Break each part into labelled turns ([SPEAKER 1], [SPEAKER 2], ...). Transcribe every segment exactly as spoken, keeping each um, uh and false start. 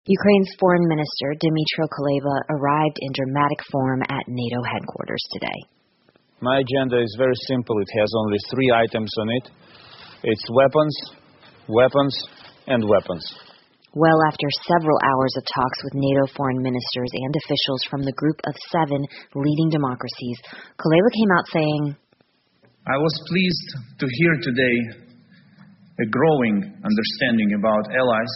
[SPEAKER 1] Ukraine's Foreign Minister Dmytro Kuleba arrived in dramatic form at NATO headquarters today.
[SPEAKER 2] My agenda is very simple. It has only three items on it. It's weapons, weapons, and weapons.
[SPEAKER 1] Well, after several hours of talks with NATO foreign ministers and officials from the group of seven leading democracies, Kuleba came out saying,
[SPEAKER 3] I was pleased to hear today a growing understanding about allies,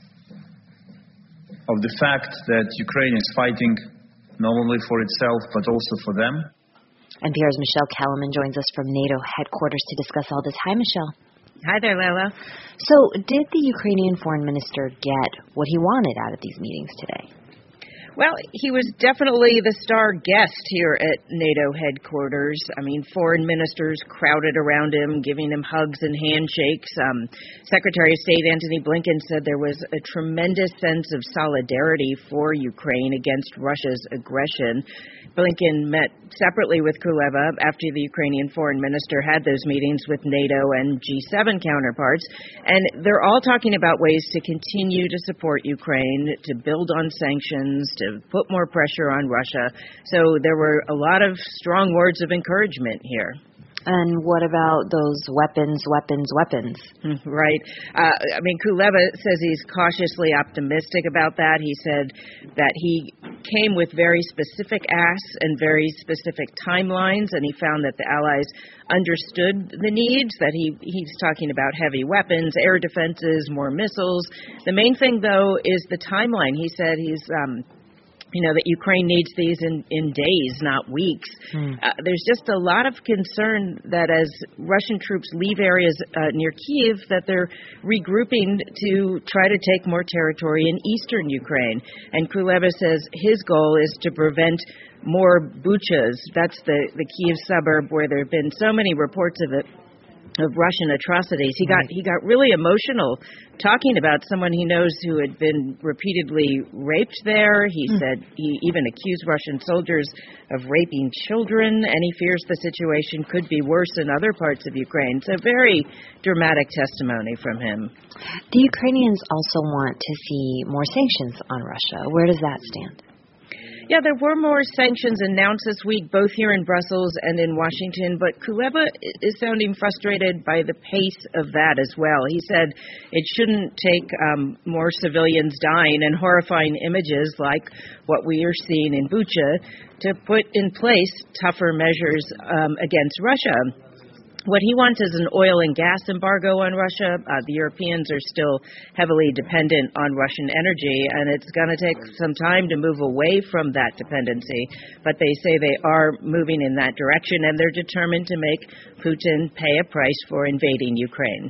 [SPEAKER 3] of the fact that Ukraine is fighting not only for itself but also for them.
[SPEAKER 1] N P R's Michelle Kellerman joins us from NATO headquarters to discuss all this. Hi, Michelle.
[SPEAKER 4] Hi there, Layla.
[SPEAKER 1] So, did the Ukrainian foreign minister get what he wanted out of these meetings today?
[SPEAKER 4] Well, he was definitely the star guest here at NATO headquarters. I mean, foreign ministers crowded around him, giving him hugs and handshakes. Um, Secretary of State Antony Blinken said there was a tremendous sense of solidarity for Ukraine against Russia's aggression. Blinken met separately with Kuleba after the Ukrainian foreign minister had those meetings with NATO and G seven counterparts. And they're all talking about ways to continue to support Ukraine, to build on sanctions, to put more pressure on Russia. So there were a lot of strong words of encouragement here.
[SPEAKER 1] And what about those weapons, weapons, weapons?
[SPEAKER 4] Right. Uh, I mean, Kuleba says he's cautiously optimistic about that. He said that he came with very specific asks and very specific timelines, and he found that the allies understood the needs, that he he's talking about heavy weapons, air defenses, more missiles. The main thing, though, is the timeline. He said he's... Um, You know, that Ukraine needs these in, in days, not weeks. Hmm. Uh, there's just a lot of concern that as Russian troops leave areas uh, near Kyiv, that they're regrouping to try to take more territory in eastern Ukraine. And Kuleba says his goal is to prevent more Buchas. That's the, the Kyiv suburb where there have been so many reports of it. Of Russian atrocities. He got he got really emotional talking about someone he knows who had been repeatedly raped there. He mm. said he even accused Russian soldiers of raping children, and he fears the situation could be worse in other parts of Ukraine. So very dramatic testimony from him.
[SPEAKER 1] The Ukrainians also want to see more sanctions on Russia. Where does that stand?
[SPEAKER 4] Yeah, there were more sanctions announced this week, both here in Brussels and in Washington, but Kuleba is sounding frustrated by the pace of that as well. He said it shouldn't take um, more civilians dying and horrifying images like what we are seeing in Bucha to put in place tougher measures um, against Russia. What he wants is an oil and gas embargo on Russia. Uh, the Europeans are still heavily dependent on Russian energy, and it's going to take some time to move away from that dependency. But they say they are moving in that direction, and they're determined to make Putin pay a price for invading Ukraine.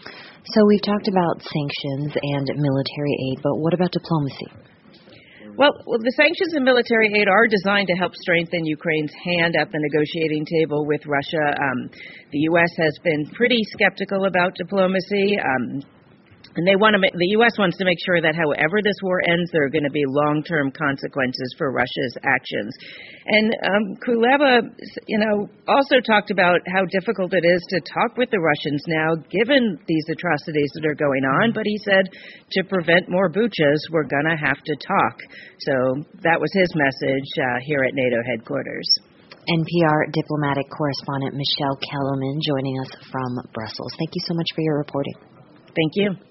[SPEAKER 1] So we've talked about sanctions and military aid, but what about diplomacy?
[SPEAKER 4] Well, well, the sanctions and military aid are designed to help strengthen Ukraine's hand at the negotiating table with Russia. Um, the U S has been pretty skeptical about diplomacy. Um, And they want to. Make, the U S wants to make sure that however this war ends, there are going to be long-term consequences for Russia's actions. And um, Kuleba, you know, also talked about how difficult it is to talk with the Russians now, given these atrocities that are going on. But he said, to prevent more Buchas, we're going to have to talk. So that was his message uh, here at NATO headquarters.
[SPEAKER 1] N P R diplomatic correspondent Michelle Kellerman joining us from Brussels. Thank you so much for your reporting.
[SPEAKER 4] Thank you.